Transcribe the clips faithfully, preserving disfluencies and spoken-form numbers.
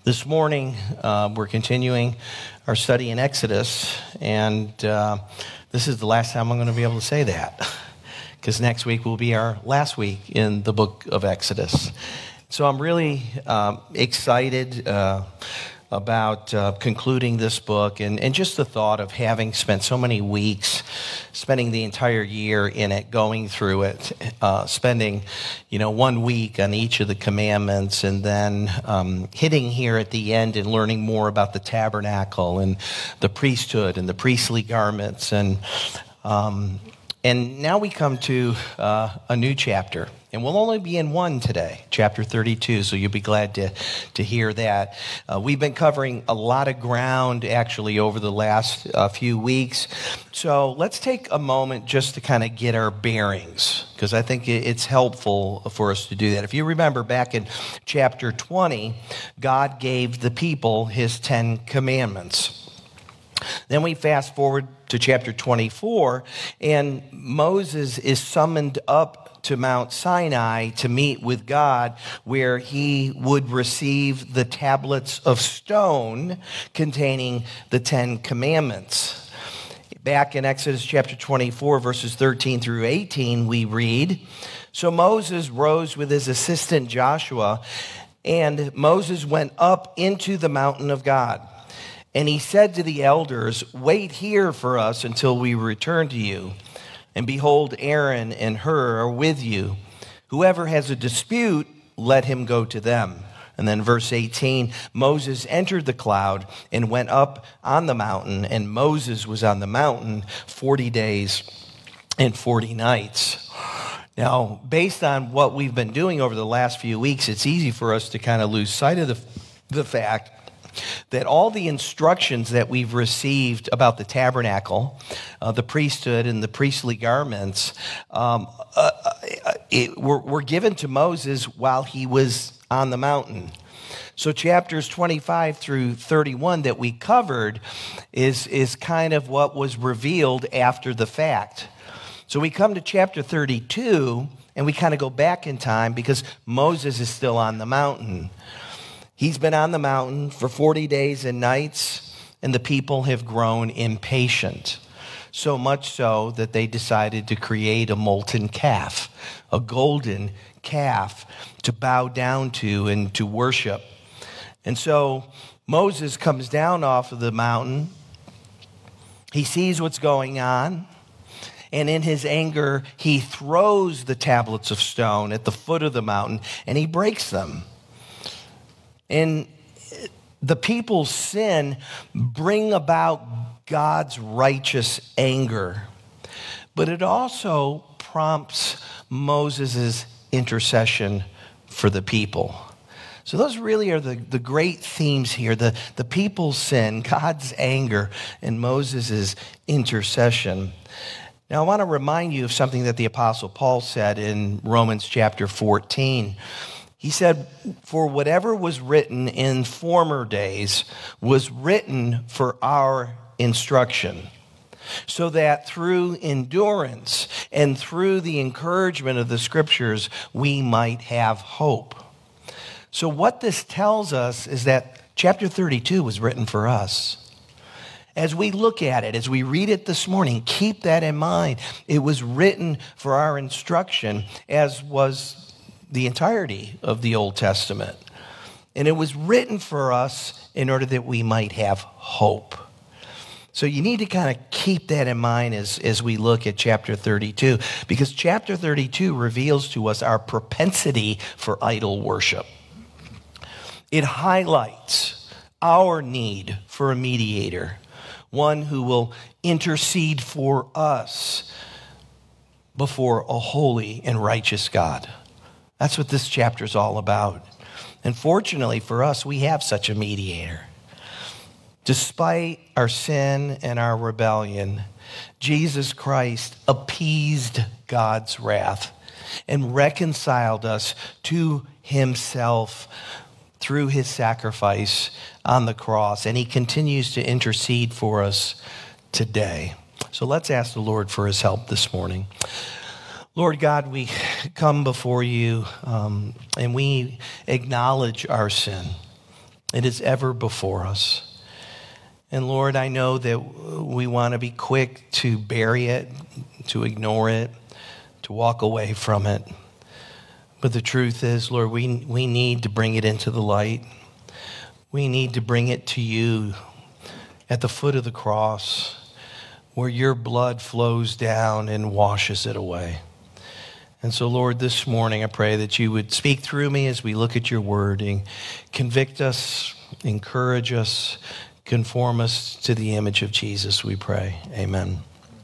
This morning, uh, we're continuing our study in Exodus, and uh, this is the last time I'm going to be able to say that, because next week will be our last week in the book of Exodus. So I'm really um, excited uh, about uh, concluding this book, and, and just the thought of having spent so many weeks, spending the entire year in it, going through it, uh, spending, you know, one week on each of the commandments, and then um, hitting here at the end and learning more about the tabernacle and the priesthood and the priestly garments, and um, and now we come to uh, a new chapter. And we'll only be in one today, chapter thirty-two, so you'll be glad to, to hear that. Uh, we've been covering a lot of ground, actually, over the last uh, few weeks. So let's take a moment just to kind of get our bearings, because I think it's helpful for us to do that. If you remember back in chapter twenty, God gave the people his Ten Commandments. Then we fast forward to chapter twenty-four, and Moses is summoned up to Mount Sinai to meet with God, where he would receive the tablets of stone containing the Ten Commandments. Back in Exodus chapter twenty-four, verses thirteen through eighteen, we read, "So Moses rose with his assistant Joshua, and Moses went up into the mountain of God. And he said to the elders, 'Wait here for us until we return to you. And behold, Aaron and Hur are with you. Whoever has a dispute, let him go to them.' And then verse eighteen, Moses entered the cloud and went up on the mountain, and Moses was on the mountain forty days and forty nights. Now, based on what we've been doing over the last few weeks, it's easy for us to kind of lose sight of the, the fact that all the instructions that we've received about the tabernacle, uh, the priesthood, and the priestly garments um, uh, it, were, were given to Moses while he was on the mountain. So chapters twenty-five through thirty-one that we covered is, is kind of what was revealed after the fact. So we come to chapter thirty-two, and we kind of go back in time because Moses is still on the mountain. He's been on the mountain for forty days and nights, and the people have grown impatient. So much so that they decided to create a molten calf, a golden calf to bow down to and to worship. And so Moses comes down off of the mountain. He sees what's going on. And in his anger, he throws the tablets of stone at the foot of the mountain, and he breaks them. And the people's sin bring about God's righteous anger. But it also prompts Moses' intercession for the people. So those really are the, the great themes here. The, the people's sin, God's anger, and Moses' intercession. Now I want to remind you of something that the Apostle Paul said in Romans chapter fourteen. He said, "For whatever was written in former days was written for our instruction, so that through endurance and through the encouragement of the Scriptures, we might have hope." So what this tells us is that chapter thirty-two was written for us. As we look at it, as we read it this morning, keep that in mind. It was written for our instruction, as was the entirety of the Old Testament. And it was written for us in order that we might have hope. So you need to kind of keep that in mind as, as we look at chapter thirty-two, because chapter thirty-two reveals to us our propensity for idol worship. It highlights our need for a mediator, one who will intercede for us before a holy and righteous God. That's what this chapter is all about. And fortunately for us, we have such a mediator. Despite our sin and our rebellion, Jesus Christ appeased God's wrath and reconciled us to himself through his sacrifice on the cross. And he continues to intercede for us today. So let's ask the Lord for his help this morning. Lord God, we come before you um, and we acknowledge our sin. It is ever before us. And Lord, I know that we want to be quick to bury it, to ignore it, to walk away from it. But the truth is, Lord, we, we need to bring it into the light. We need to bring it to you at the foot of the cross, where your blood flows down and washes it away. And so, Lord, this morning I pray that you would speak through me as we look at your word and convict us, encourage us, conform us to the image of Jesus, we pray. Amen.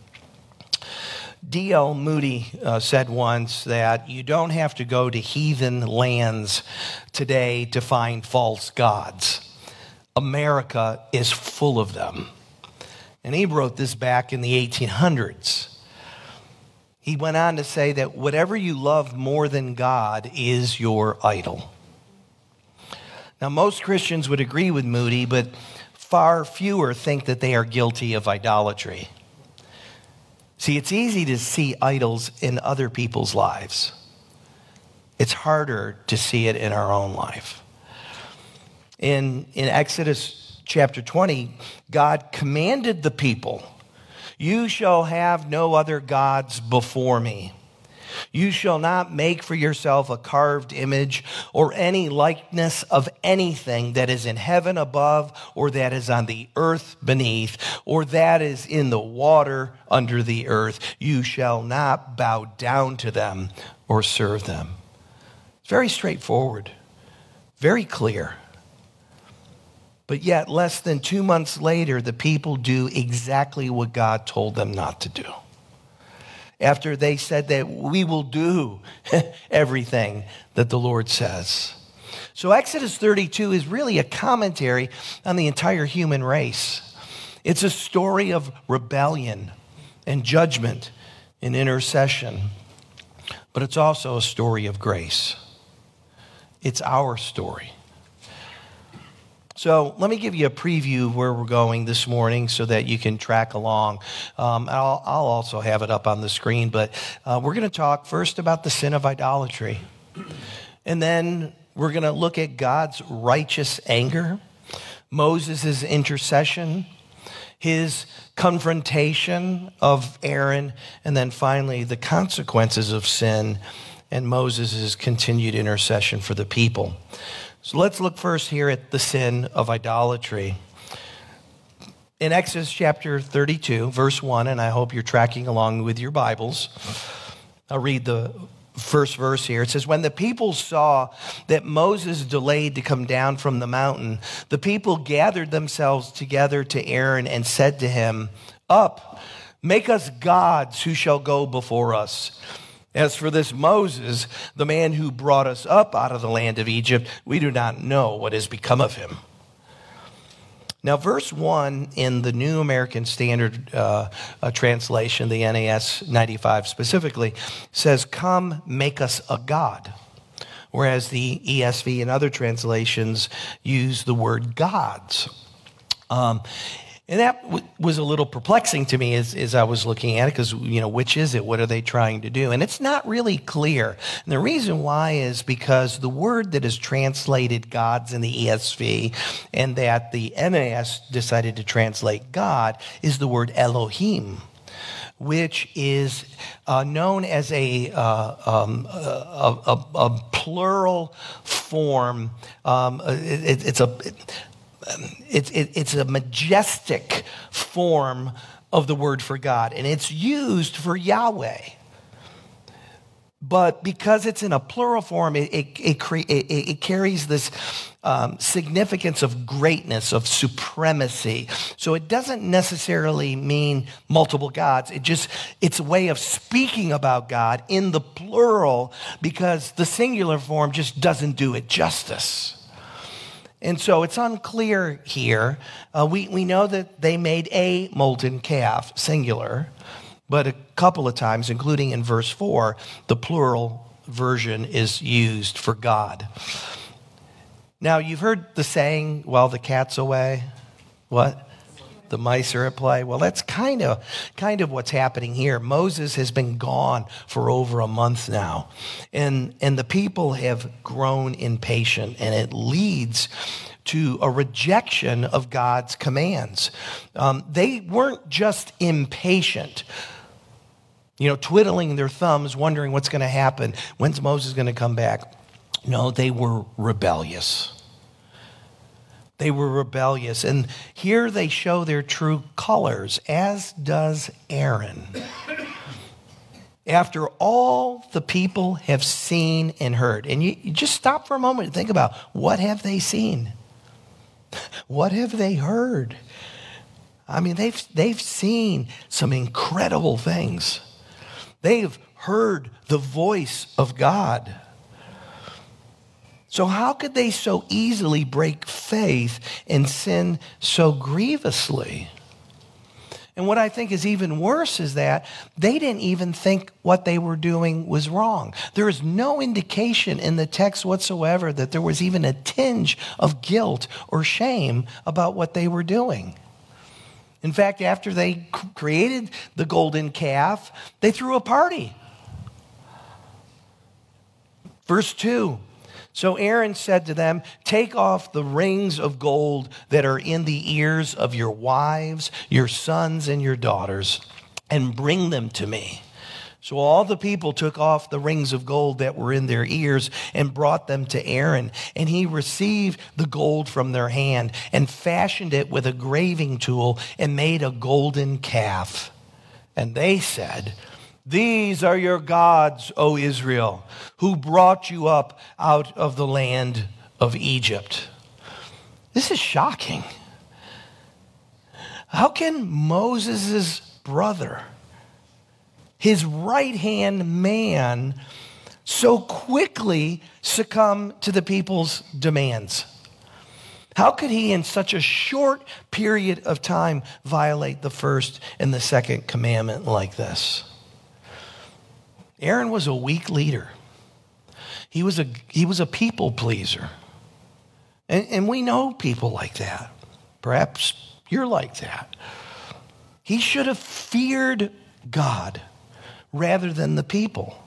D L Moody uh, said once that you don't have to go to heathen lands today to find false gods. America is full of them. And he wrote this back in the eighteen hundreds. He went on to say that whatever you love more than God is your idol. Now, most Christians would agree with Moody, but far fewer think that they are guilty of idolatry. See, it's easy to see idols in other people's lives. It's harder to see it in our own life. In, in Exodus chapter twenty, God commanded the people, "You shall have no other gods before me. You shall not make for yourself a carved image or any likeness of anything that is in heaven above, or that is on the earth beneath, or that is in the water under the earth. You shall not bow down to them or serve them." It's very straightforward, very clear. But yet, less than two months later, the people do exactly what God told them not to do. After they said that we will do everything that the Lord says. So Exodus thirty-two is really a commentary on the entire human race. It's a story of rebellion and judgment and intercession. But it's also a story of grace. It's our story. So let me give you a preview of where we're going this morning so that you can track along. Um, I'll, I'll also have it up on the screen, but uh, we're going to talk first about the sin of idolatry. And then we're going to look at God's righteous anger, Moses' intercession, his confrontation of Aaron, and then finally the consequences of sin and Moses' continued intercession for the people. So let's look first here at the sin of idolatry. In Exodus chapter thirty-two, verse one, and I hope you're tracking along with your Bibles. I'll read the first verse here. It says, "When the people saw that Moses delayed to come down from the mountain, the people gathered themselves together to Aaron and said to him, 'Up, make us gods who shall go before us. As for this Moses, the man who brought us up out of the land of Egypt, we do not know what has become of him.'" Now, verse one in the New American Standard uh, uh, Translation, the N A S ninety-five specifically, says, "Come, make us a god." Whereas the E S V and other translations use the word gods. Um, And that w- was a little perplexing to me as, as I was looking at it, because, you know, which is it? What are they trying to do? And it's not really clear. And the reason why is because the word that is translated gods in the E S V and that the N A S decided to translate God is the word Elohim, which is uh, known as a, uh, um, a, a, a plural form. Um, it, it's a... It, It's, it, it's a majestic form of the word for God, and it's used for Yahweh. But because it's in a plural form, it, it, it, cre- it, it carries this um, significance of greatness, of supremacy. So it doesn't necessarily mean multiple gods. It just, it's a way of speaking about God in the plural, because the singular form just doesn't do it justice. And so it's unclear here. Uh, we, we know that they made a molten calf, singular, but a couple of times, including in verse four, the plural version is used for God. Now, you've heard the saying, "Well, the cat's away." What? The mice are at play. Well, that's kind of kind of what's happening here. Moses has been gone for over a month now, and and the people have grown impatient, and it leads to a rejection of God's commands. Um, they weren't just impatient, you know, twiddling their thumbs, wondering what's going to happen. When's Moses going to come back? No, they were rebellious. They were rebellious. And here they show their true colors, as does Aaron. After all the people have seen and heard. And you, you just stop for a moment and think about, what have they seen? What have they heard? I mean, they've, they've seen some incredible things. They've heard the voice of God. So how could they so easily break faith and sin so grievously? And what I think is even worse is that they didn't even think what they were doing was wrong. There is no indication in the text whatsoever that there was even a tinge of guilt or shame about what they were doing. In fact, after they created the golden calf, they threw a party. Verse two. So Aaron said to them, take off the rings of gold that are in the ears of your wives, your sons, and your daughters, and bring them to me. So all the people took off the rings of gold that were in their ears and brought them to Aaron. And he received the gold from their hand and fashioned it with a graving tool and made a golden calf. And they said, these are your gods, O Israel, who brought you up out of the land of Egypt. This is shocking. How can Moses' brother, his right-hand man, so quickly succumb to the people's demands? How could he, in such a short period of time, violate the first and the second commandment like this? Aaron was a weak leader. He was a, he was a people pleaser. And, and we know people like that. Perhaps you're like that. He should have feared God rather than the people.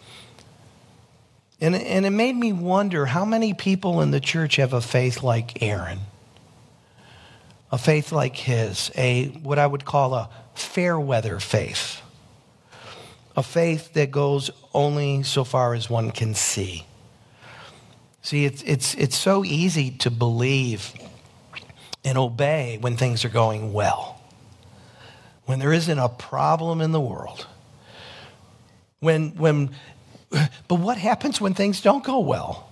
And, and it made me wonder how many people in the church have a faith like Aaron. A faith like his, a what I would call a fair weather faith. A faith that goes only so far as one can see. See, it's, it's, it's so easy to believe and obey when things are going well. When there isn't a problem in the world. When, when, but what happens when things don't go well?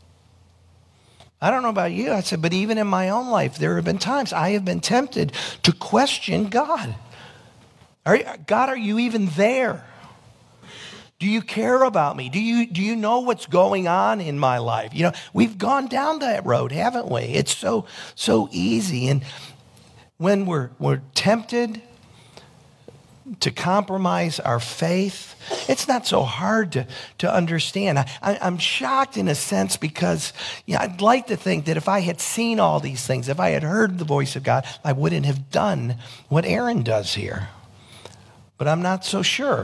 I don't know about you, I said, but even in my own life, there have been times I have been tempted to question God. Are, God, are you even there? Do you care about me? Do you, do you know what's going on in my life? You know, we've gone down that road, haven't we? It's so, so easy. And when we're, we're tempted to compromise our faith, it's not so hard to, to understand. I, I, I'm shocked in a sense because you know, I'd like to think that if I had seen all these things, if I had heard the voice of God, I wouldn't have done what Aaron does here. But I'm not so sure.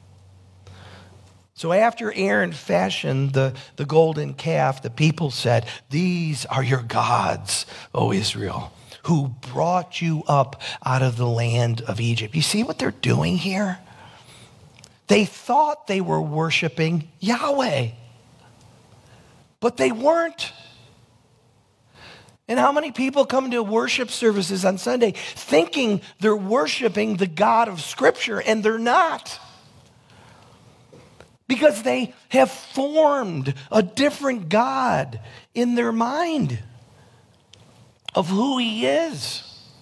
So after Aaron fashioned the, the golden calf, the people said, these are your gods, O Israel, who brought you up out of the land of Egypt. You see what they're doing here? They thought they were worshiping Yahweh, but they weren't. And how many people come to worship services on Sunday thinking they're worshiping the God of Scripture, and they're not? Because they have formed a different God in their mind of who he is.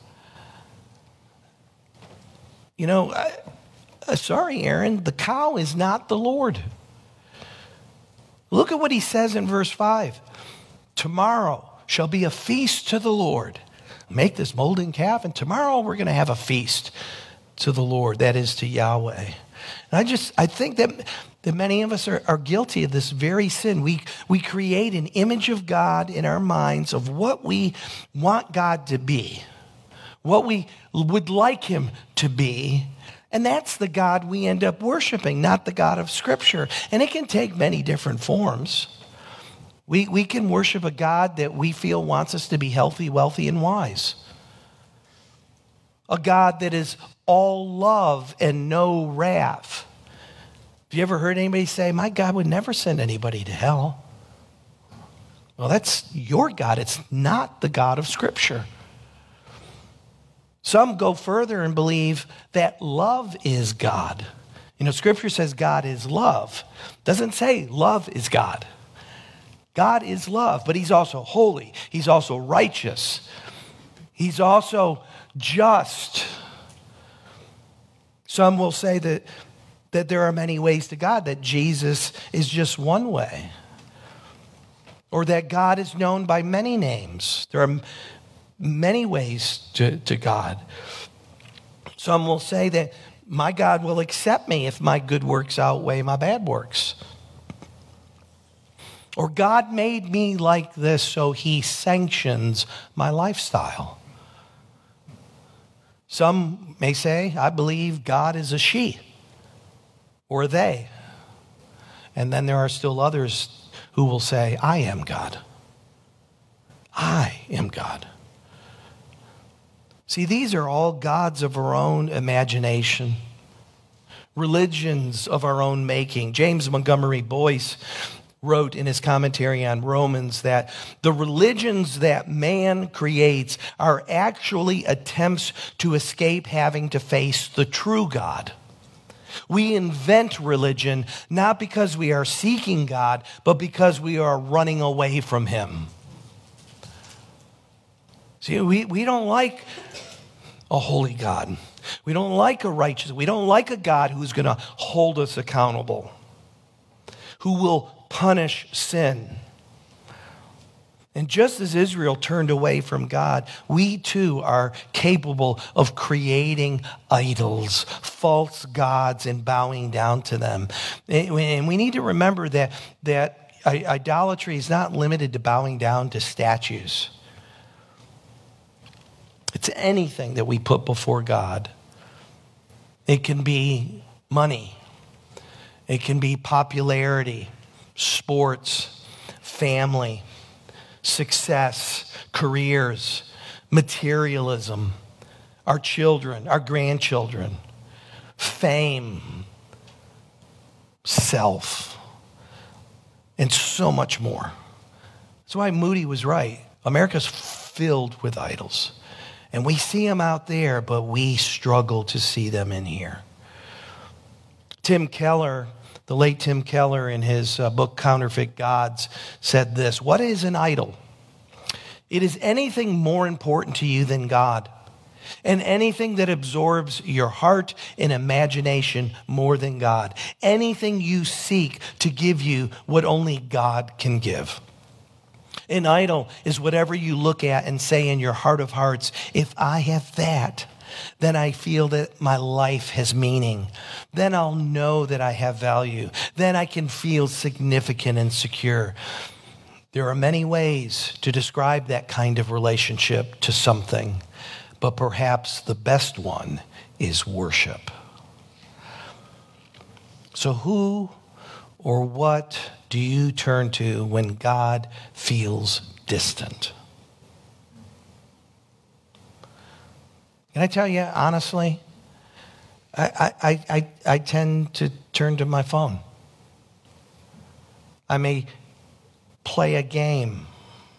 You know, I, uh, sorry, Aaron, the cow is not the Lord. Look at what he says in verse five. Tomorrow shall be a feast to the Lord. Make this molten calf, and tomorrow we're going to have a feast to the Lord, that is to Yahweh. And I just, I think that that many of us are, are guilty of this very sin. We, we create an image of God in our minds of what we want God to be, what we would like him to be. And that's the God we end up worshiping, not the God of Scripture. And it can take many different forms. We, we can worship a God that we feel wants us to be healthy, wealthy, and wise. A God that is all love and no wrath. Have you ever heard anybody say, my God would never send anybody to hell? Well, that's your God. It's not the God of Scripture. Some go further and believe that love is God. You know, Scripture says God is love. It doesn't say love is God. God is love, but he's also holy. He's also righteous. He's also just. Some will say that, that there are many ways to God, that Jesus is just one way. Or that God is known by many names. There are many ways to, to God. Some will say that my God will accept me if my good works outweigh my bad works. Or God made me like this, so he sanctions my lifestyle. Some may say, I believe God is a she or a they. And then there are still others who will say, I am God. I am God. See, these are all gods of our own imagination, religions of our own making. James Montgomery Boyce wrote in his commentary on Romans that the religions that man creates are actually attempts to escape having to face the true God. We invent religion not because we are seeking God, but because we are running away from him. See, we, we don't like a holy God. We don't like a righteous. We don't like a God who's going to hold us accountable, who will punish sin. And just as Israel turned away from God, we too are capable of creating idols, false gods, and bowing down to them. And we need to remember that, that idolatry is not limited to bowing down to statues. It's anything that we put before God. It can be money. It can be popularity, sports, family, success, careers, materialism, our children, our grandchildren, fame, self, and so much more. That's why Moody was right. America's filled with idols. And we see them out there, but we struggle to see them in here. Tim Keller, the late Tim Keller, in his uh, book Counterfeit Gods, said this: what is an idol? It is anything more important to you than God, and anything that absorbs your heart and imagination more than God. Anything you seek to give you what only God can give. An idol is whatever you look at and say in your heart of hearts, if I have that, then I feel that my life has meaning. Then I'll know that I have value. Then I can feel significant and secure. There are many ways to describe that kind of relationship to something, but perhaps the best one is worship. So who or what do you turn to when God feels distant? Can I tell you honestly, I, I, I, I tend to turn to my phone. I may play a game.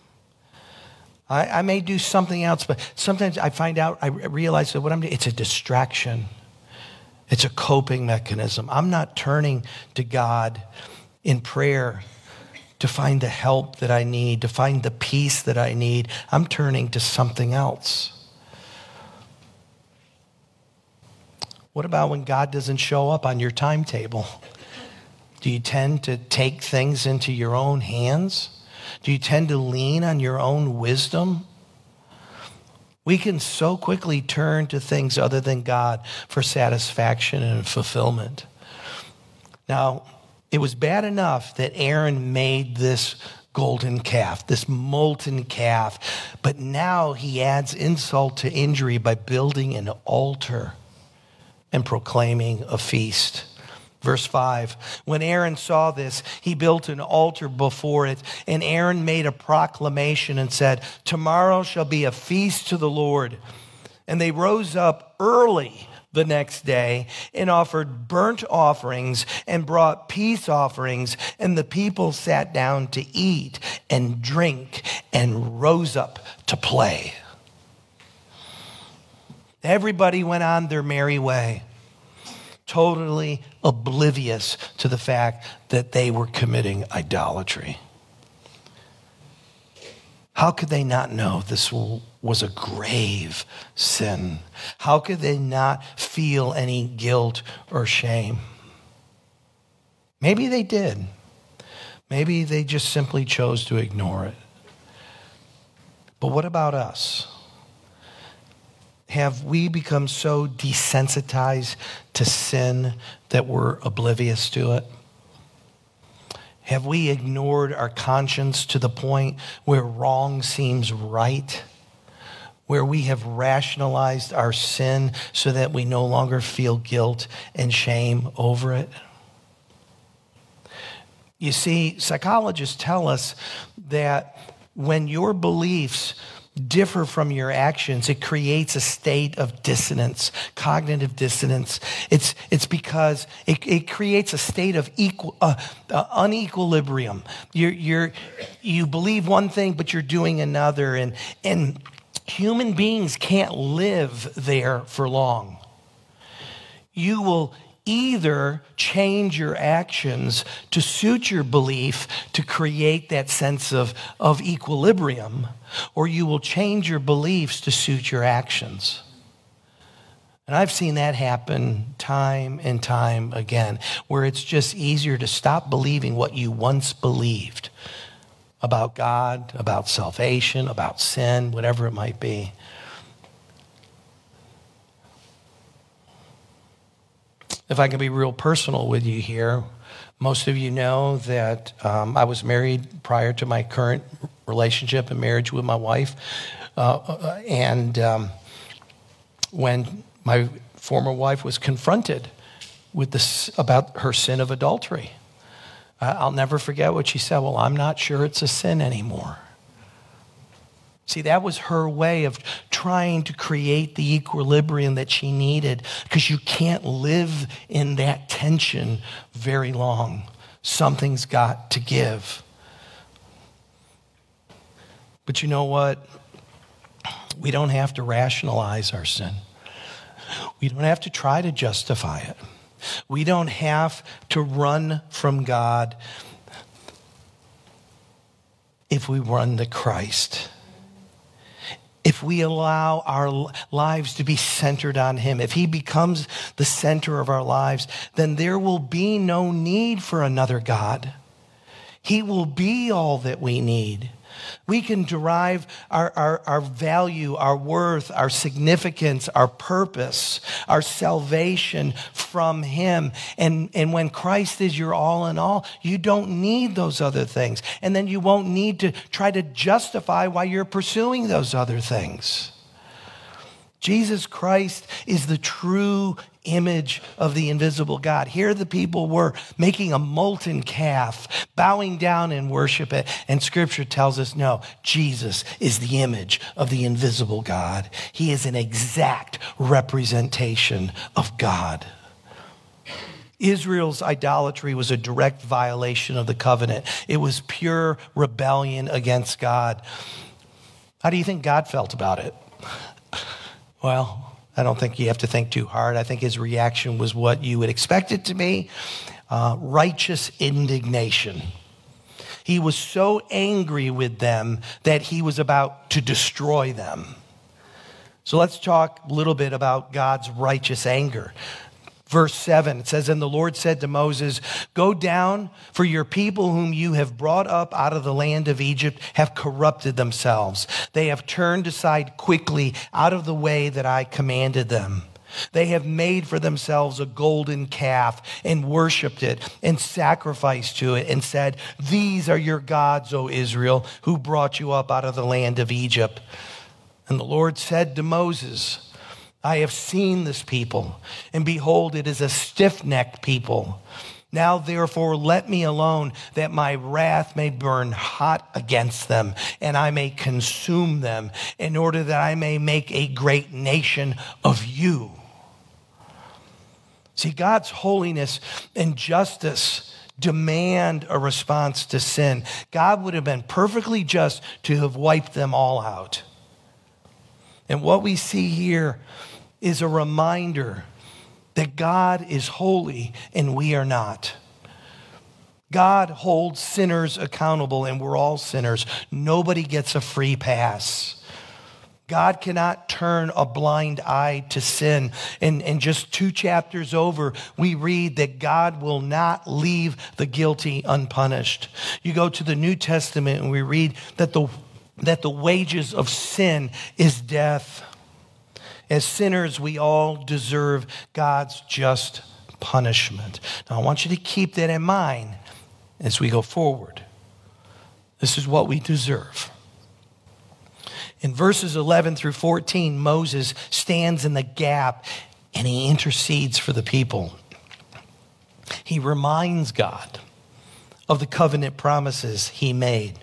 I, I may do something else, but sometimes I find out, I realize that what I'm doing, it's a distraction. It's a coping mechanism. I'm not turning to God in prayer to find the help that I need, to find the peace that I need. I'm turning to something else. What about when God doesn't show up on your timetable? Do you tend to take things into your own hands? Do you tend to lean on your own wisdom? We can so quickly turn to things other than God for satisfaction and fulfillment. Now, it was bad enough that Aaron made this golden calf, this molten calf. But now he adds insult to injury by building an altar and proclaiming a feast. Verse five, when Aaron saw this, he built an altar before it, and Aaron made a proclamation and said, tomorrow shall be a feast to the Lord. And they rose up early the next day and offered burnt offerings and brought peace offerings, and the people sat down to eat and drink and rose up to play. Everybody went on their merry way, totally oblivious to the fact that they were committing idolatry. How could they not know this was a grave sin? How could they not feel any guilt or shame? Maybe they did. Maybe they just simply chose to ignore it. But what about us? Have we become so desensitized to sin that we're oblivious to it? Have we ignored our conscience to the point where wrong seems right? Where we have rationalized our sin so that we no longer feel guilt and shame over it? You see, psychologists tell us that when your beliefs differ from your actions, it creates a state of dissonance, cognitive dissonance. It's it's because it, it creates a state of equal uh, uh, unequilibrium. You're you're you believe one thing, but you're doing another, and and human beings can't live there for long. You will either change your actions to suit your belief to create that sense of, of equilibrium, or you will change your beliefs to suit your actions. And I've seen that happen time and time again, where it's just easier to stop believing what you once believed about God, about salvation, about sin, whatever it might be. If I can be real personal with you here, most of you know that um, I was married prior to my current relationship and marriage with my wife. Uh, and um, when my former wife was confronted with this about her sin of adultery, uh, I'll never forget what she said. Well, I'm not sure it's a sin anymore. See, that was her way of trying to create the equilibrium that she needed, because you can't live in that tension very long. Something's got to give. But you know what? We don't have to rationalize our sin. We don't have to try to justify it. We don't have to run from God if we run to Christ. If we allow our lives to be centered on him, if he becomes the center of our lives, then there will be no need for another God. He will be all that we need. We can derive our, our, our value, our worth, our significance, our purpose, our salvation from him. And, and when Christ is your all in all, you don't need those other things. And then you won't need to try to justify why you're pursuing those other things. Jesus Christ is the true image of the invisible God. Here the people were making a molten calf, bowing down in worship it. And Scripture tells us, no, Jesus is the image of the invisible God. He is an exact representation of God. Israel's idolatry was a direct violation of the covenant. It was pure rebellion against God. How do you think God felt about it? Well, I don't think you have to think too hard. I think his reaction was what you would expect it to be, uh, righteous indignation. He was so angry with them that he was about to destroy them. So let's talk a little bit about God's righteous anger. Verse seven, it says, and the Lord said to Moses, go down, for your people whom you have brought up out of the land of Egypt have corrupted themselves. They have turned aside quickly out of the way that I commanded them. They have made for themselves a golden calf and worshiped it and sacrificed to it and said, these are your gods, O Israel, who brought you up out of the land of Egypt. And the Lord said to Moses, I have seen this people, and behold, it is a stiff-necked people. Now, therefore, let me alone, that my wrath may burn hot against them, and I may consume them, in order that I may make a great nation of you. See, God's holiness and justice demand a response to sin. God would have been perfectly just to have wiped them all out. And what we see here is a reminder that God is holy and we are not. God holds sinners accountable, and we're all sinners. Nobody gets a free pass. God cannot turn a blind eye to sin. And, and just two chapters over, we read that God will not leave the guilty unpunished. You go to the New Testament and we read that the, that the wages of sin is death. As sinners, we all deserve God's just punishment. Now, I want you to keep that in mind as we go forward. This is what we deserve. In verses eleven through fourteen, Moses stands in the gap and he intercedes for the people. He reminds God of the covenant promises he made.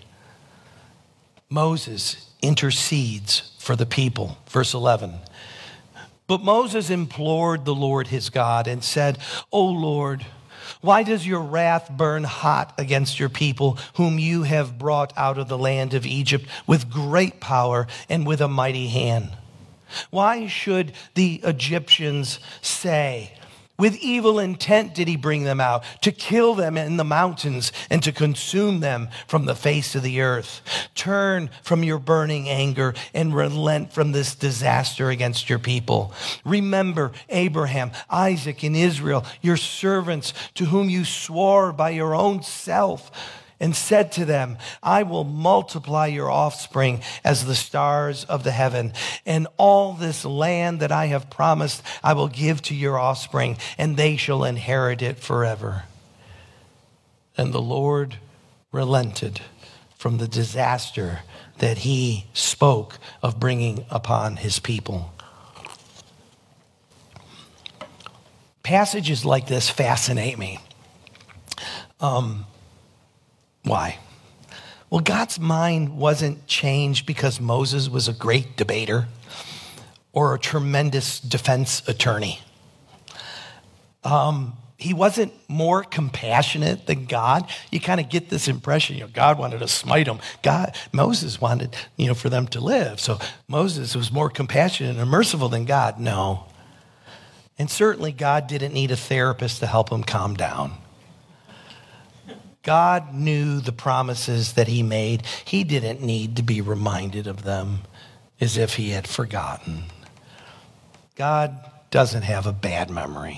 Moses intercedes for the people. Verse eleven. But Moses implored the Lord his God and said, O Lord, why does your wrath burn hot against your people, whom you have brought out of the land of Egypt with great power and with a mighty hand? Why should the Egyptians say, with evil intent did he bring them out, to kill them in the mountains and to consume them from the face of the earth? Turn from your burning anger and relent from this disaster against your people. Remember Abraham, Isaac, and Israel, your servants, to whom you swore by your own self, and said to them, I will multiply your offspring as the stars of the heaven, and all this land that I have promised I will give to your offspring, and they shall inherit it forever. And the Lord relented from the disaster that he spoke of bringing upon his people. Passages like this fascinate me. Um, Why? Well, God's mind wasn't changed because Moses was a great debater or a tremendous defense attorney. Um, he wasn't more compassionate than God. You kind of get this impression, you know, God wanted to smite them. God, Moses wanted, you know, for them to live. So Moses was more compassionate and merciful than God. No. And certainly God didn't need a therapist to help him calm down. God knew the promises that he made. He didn't need to be reminded of them as if he had forgotten. God doesn't have a bad memory.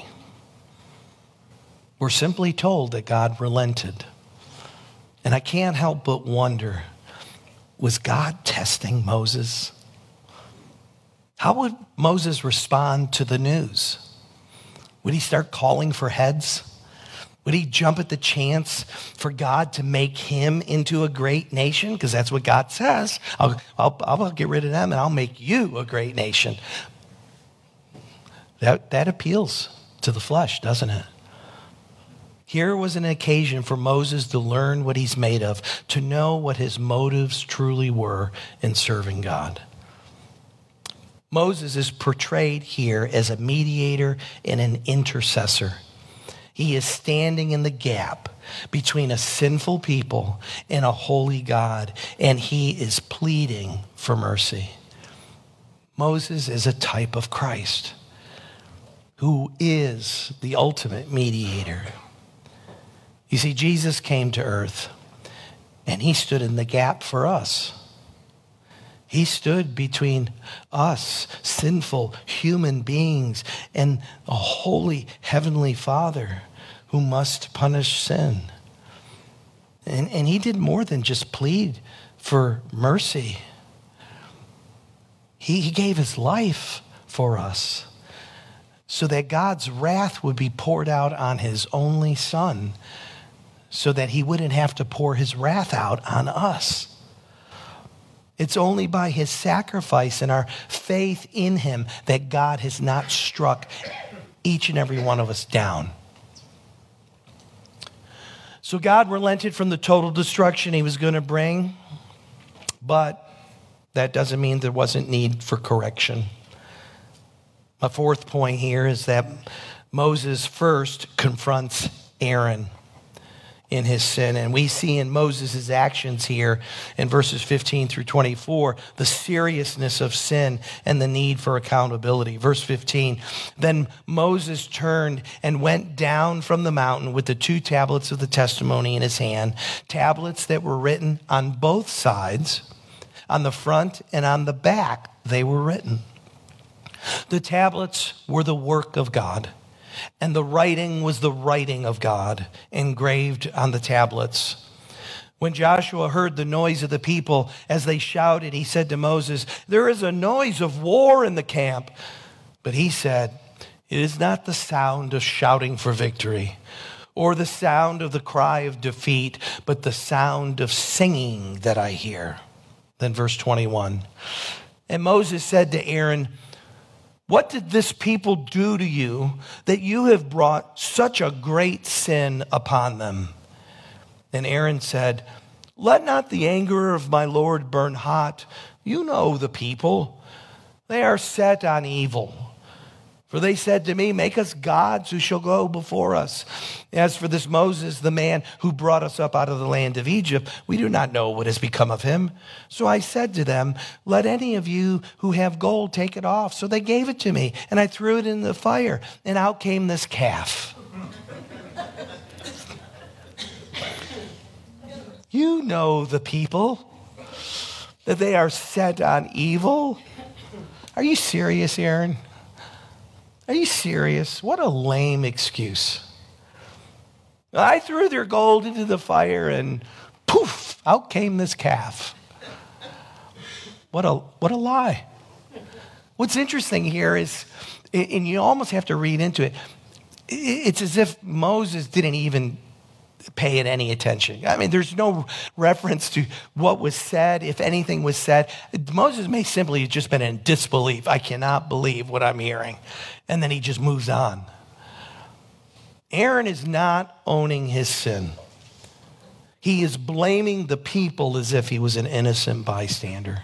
We're simply told that God relented. And I can't help but wonder, was God testing Moses? How would Moses respond to the news? Would he start calling for heads? Would he jump at the chance for God to make him into a great nation? Because that's what God says. I'll, I'll, I'll get rid of them and I'll make you a great nation. That, that appeals to the flesh, doesn't it? Here was an occasion for Moses to learn what he's made of, to know what his motives truly were in serving God. Moses is portrayed here as a mediator and an intercessor. He is standing in the gap between a sinful people and a holy God, and he is pleading for mercy. Moses is a type of Christ, who is the ultimate mediator. You see, Jesus came to earth, and he stood in the gap for us. He stood between us, sinful human beings, and a holy heavenly Father who must punish sin. And, and he did more than just plead for mercy. He, he gave his life for us. so that God's wrath would be poured out on his only son, so that he wouldn't have to pour his wrath out on us. It's only by his sacrifice and our faith in him that God has not struck each and every one of us down. So God relented from the total destruction he was going to bring, but that doesn't mean there wasn't need for correction. My fourth point here is that Moses first confronts Aaron in his sin. And we see in Moses' actions here in verses fifteen through twenty-four, the seriousness of sin and the need for accountability. Verse fifteen, then Moses turned and went down from the mountain with the two tablets of the testimony in his hand, tablets that were written on both sides, on the front and on the back they were written. The tablets were the work of God, and the writing was the writing of God engraved on the tablets. When Joshua heard the noise of the people as they shouted, he said to Moses, there is a noise of war in the camp. But he said, it is not the sound of shouting for victory or the sound of the cry of defeat, but the sound of singing that I hear. Then verse twenty-one, and Moses said to Aaron, what did this people do to you that you have brought such a great sin upon them? And Aaron said, let not the anger of my Lord burn hot. You know the people. They are set on evil. For they said to me, make us gods who shall go before us. As for this Moses, the man who brought us up out of the land of Egypt, we do not know what has become of him. So I said to them, let any of you who have gold take it off. So they gave it to me, and I threw it in the fire, and out came this calf. You know the people, that they are set on evil. Are you serious, Aaron? Are you serious? What a lame excuse. I threw their gold into the fire and poof, out came this calf. What a, what a lie. What's interesting here is, and you almost have to read into it, it's as if Moses didn't even pay it any attention. I mean, there's no reference to what was said, if anything was said. Moses may simply have just been in disbelief. I cannot believe what I'm hearing. And then he just moves on. Aaron is not owning his sin. He is blaming the people as if he was an innocent bystander.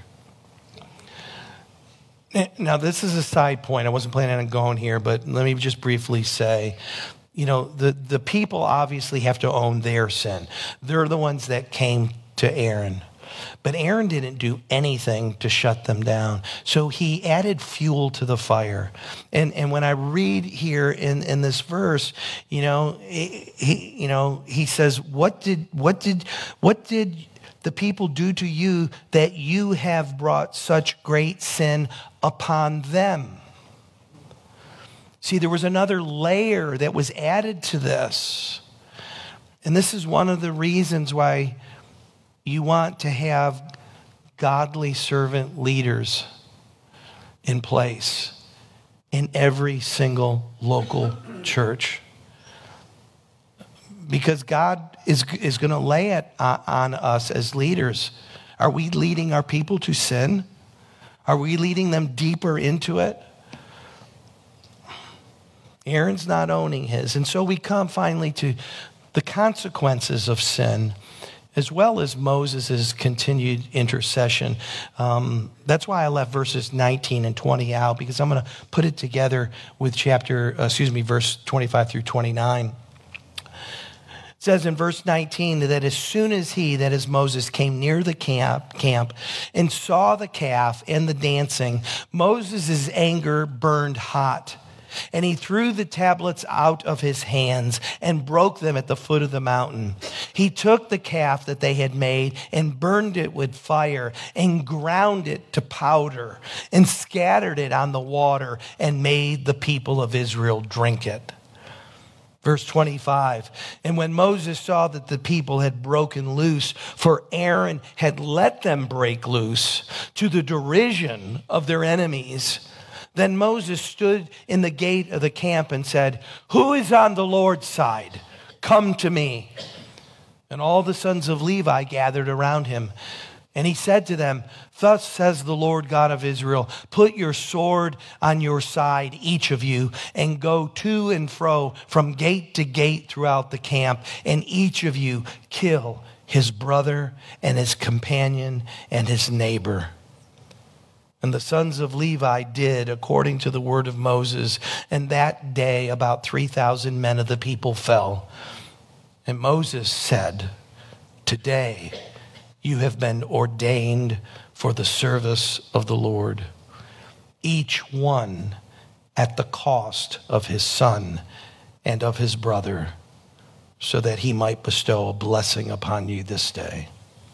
Now, this is a side point. I wasn't planning on going here, but let me just briefly say, you know, the, the people obviously have to own their sin. They're the ones that came to Aaron. But Aaron didn't do anything to shut them down. So he added fuel to the fire. And and when I read here in, in this verse, you know, he you know, he says, What did what did what did the people do to you that you have brought such great sin upon them? See, there was another layer that was added to this. And this is one of the reasons why you want to have godly servant leaders in place in every single local church. Because God is, is going to lay it on us as leaders. Are we leading our people to sin? Are we leading them deeper into it? Aaron's not owning his. And so we come finally to the consequences of sin, as well as Moses' continued intercession. Um, that's why I left verses nineteen and twenty out, because I'm going to put it together with chapter, uh, excuse me, verse twenty-five through twenty-nine. It says in verse nineteen that as soon as he, that is Moses, came near the camp, camp and saw the calf and the dancing, Moses' anger burned hot. And he threw the tablets out of his hands and broke them at the foot of the mountain. He took the calf that they had made and burned it with fire and ground it to powder and scattered it on the water and made the people of Israel drink it. Verse twenty-five, and when Moses saw that the people had broken loose, for Aaron had let them break loose to the derision of their enemies, Then Moses stood in the gate of the camp and said, "Who is on the Lord's side? Come to me." And all the sons of Levi gathered around him. And he said to them, "Thus says the Lord God of Israel, put your sword on your side, each of you, and go to and fro from gate to gate throughout the camp, and each of you kill his brother and his companion and his neighbor." And the sons of Levi did according to the word of Moses. And that day about three thousand men of the people fell. And Moses said, "Today you have been ordained for the service of the Lord, each one at the cost of his son and of his brother, so that he might bestow a blessing upon you this day."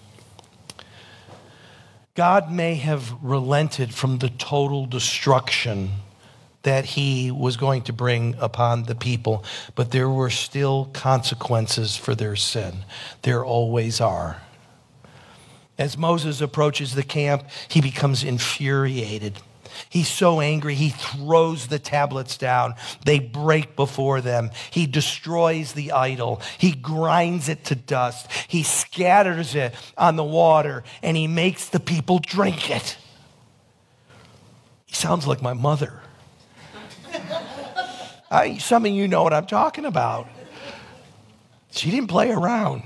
God may have relented from the total destruction that he was going to bring upon the people, but there were still consequences for their sin. There always are. As Moses approaches the camp, he becomes infuriated. He's so angry, he throws the tablets down. They break before them. He destroys the idol. He grinds it to dust. He scatters it on the water, and he makes the people drink it. He sounds like my mother. I, some of you know what I'm talking about. She didn't play around.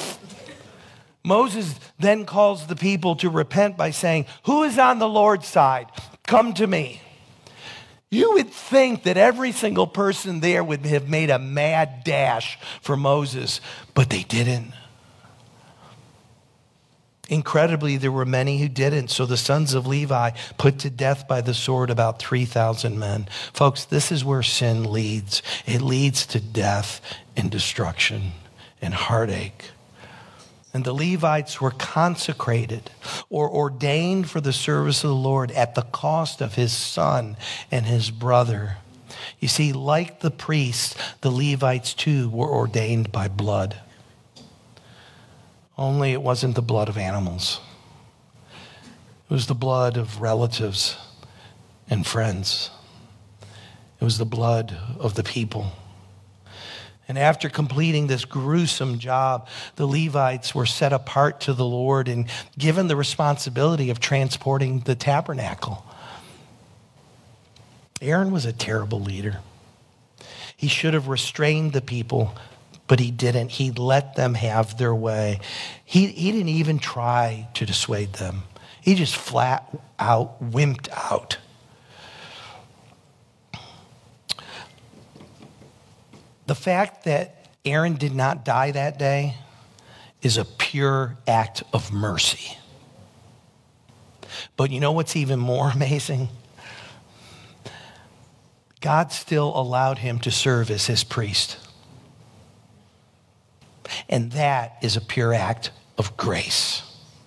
Moses then calls the people to repent by saying, "Who is on the Lord's side? Come to me." You would think that every single person there would have made a mad dash for Moses, but they didn't. Incredibly, there were many who didn't. So the sons of Levi put to death by the sword about three thousand men. Folks, this is where sin leads. It leads to death and destruction and heartache. And the Levites were consecrated or ordained for the service of the Lord at the cost of his son and his brother. You see, like the priests, the Levites too were ordained by blood. Only it wasn't the blood of animals. It was the blood of relatives and friends. It was the blood of the people. And after completing this gruesome job, the Levites were set apart to the Lord and given the responsibility of transporting the tabernacle. Aaron was a terrible leader. He should have restrained the people, but he didn't. He let them have their way. He, he didn't even try to dissuade them. He just flat out wimped out. The fact that Aaron did not die that day is a pure act of mercy. But you know what's even more amazing? God still allowed him to serve as his priest. And that is a pure act of grace.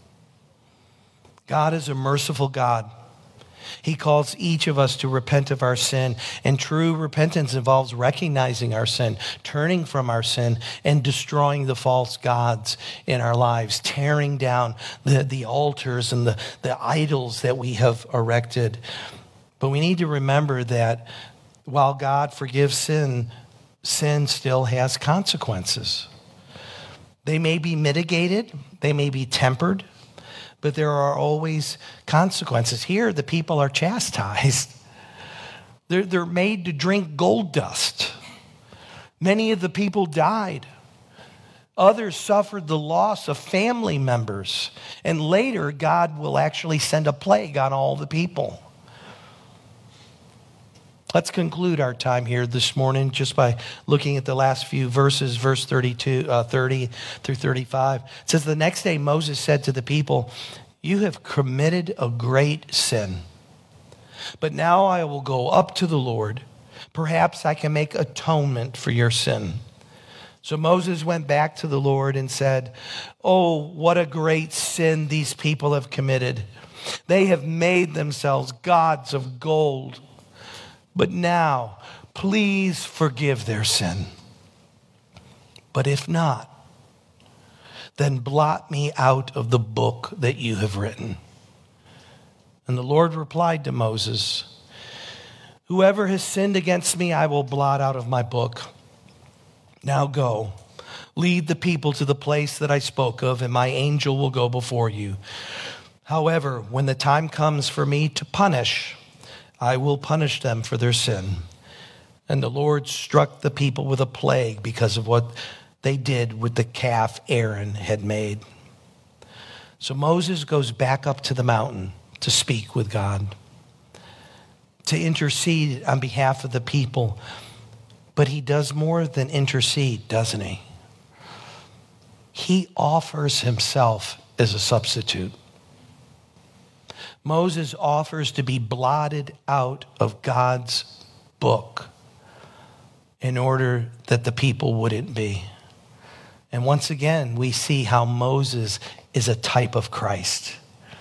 God is a merciful God. He calls each of us to repent of our sin. And true repentance involves recognizing our sin, turning from our sin, and destroying the false gods in our lives, tearing down the, the altars and the, the idols that we have erected. But we need to remember that while God forgives sin, sin still has consequences. They may be mitigated, they may be tempered, but there are always consequences. Here, the people are chastised. They're, they're made to drink gold dust. Many of the people died. Others suffered the loss of family members. And later, God will actually send a plague on all the people. Let's conclude our time here this morning just by looking at the last few verses, verse thirty-two, uh, thirty through thirty-five. It says, "The next day Moses said to the people, 'You have committed a great sin. But now I will go up to the Lord. Perhaps I can make atonement for your sin.' So Moses went back to the Lord and said, 'Oh, what a great sin these people have committed. They have made themselves gods of gold. But now, please forgive their sin. But if not, then blot me out of the book that you have written.' And the Lord replied to Moses, Whoever has sinned against me, I will blot out of my book. Now go, lead the people to the place that I spoke of, and my angel will go before you. However, when the time comes for me to punish, I will punish them for their sin." And the Lord struck the people with a plague because of what they did with the calf Aaron had made. So Moses goes back up to the mountain to speak with God, to intercede on behalf of the people. But he does more than intercede, doesn't he? He offers himself as a substitute. Moses offers to be blotted out of God's book in order that the people wouldn't be. And once again, we see how Moses is a type of Christ.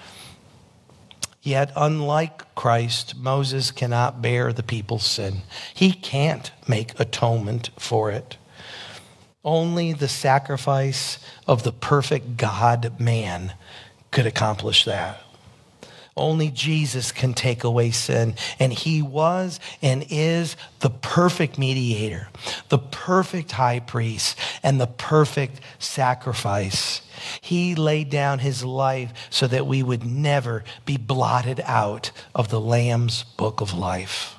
Yet, unlike Christ, Moses cannot bear the people's sin. He can't make atonement for it. Only the sacrifice of the perfect God-man could accomplish that. Only Jesus can take away sin. And he was and is the perfect mediator, the perfect high priest, and the perfect sacrifice. He laid down his life so that we would never be blotted out of the Lamb's book of life.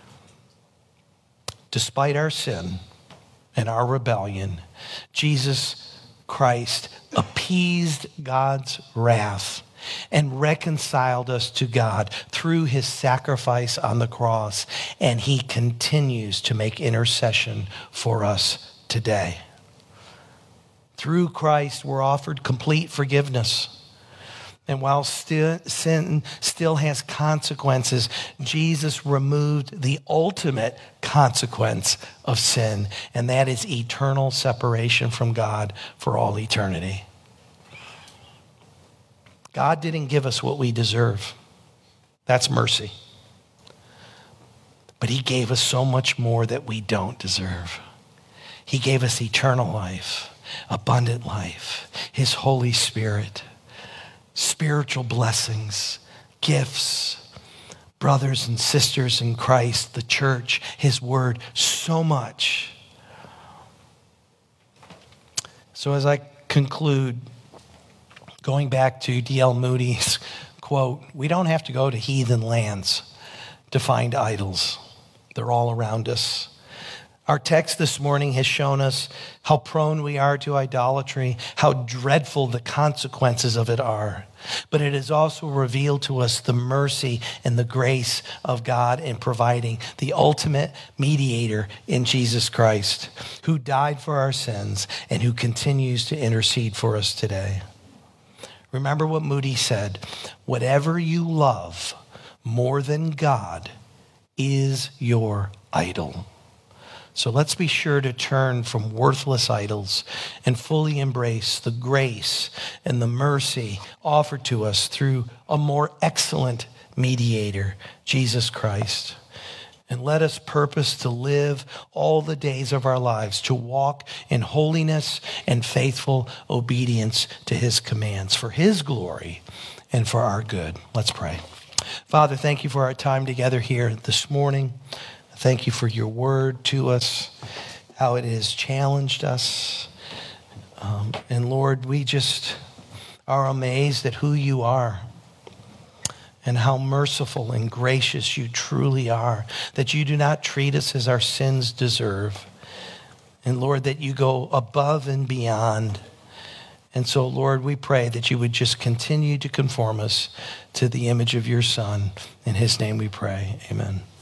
Despite our sin and our rebellion, Jesus Christ appeased God's wrath and reconciled us to God through his sacrifice on the cross. And he continues to make intercession for us today. Through Christ, we're offered complete forgiveness. And while still, sin still has consequences, Jesus removed the ultimate consequence of sin, and that is eternal separation from God for all eternity. God didn't give us what we deserve. That's mercy. But he gave us so much more that we don't deserve. He gave us eternal life, abundant life, his Holy Spirit, spiritual blessings, gifts, brothers and sisters in Christ, the church, his word, so much. So as I conclude, going back to D L Moody's quote, we don't have to go to heathen lands to find idols. They're all around us. Our text this morning has shown us how prone we are to idolatry, how dreadful the consequences of it are. But it has also revealed to us the mercy and the grace of God in providing the ultimate mediator in Jesus Christ, who died for our sins and who continues to intercede for us today. Remember what Moody said, whatever you love more than God is your idol. So let's be sure to turn from worthless idols and fully embrace the grace and the mercy offered to us through a more excellent mediator, Jesus Christ. And let us purpose to live all the days of our lives, to walk in holiness and faithful obedience to his commands for his glory and for our good. Let's pray. Father, thank you for our time together here this morning. Thank you for your word to us, how it has challenged us. Um, and Lord, we just are amazed at who you are and how merciful and gracious you truly are, that you do not treat us as our sins deserve. And Lord, that you go above and beyond. And so, Lord, we pray that you would just continue to conform us to the image of your Son. In his name we pray. Amen.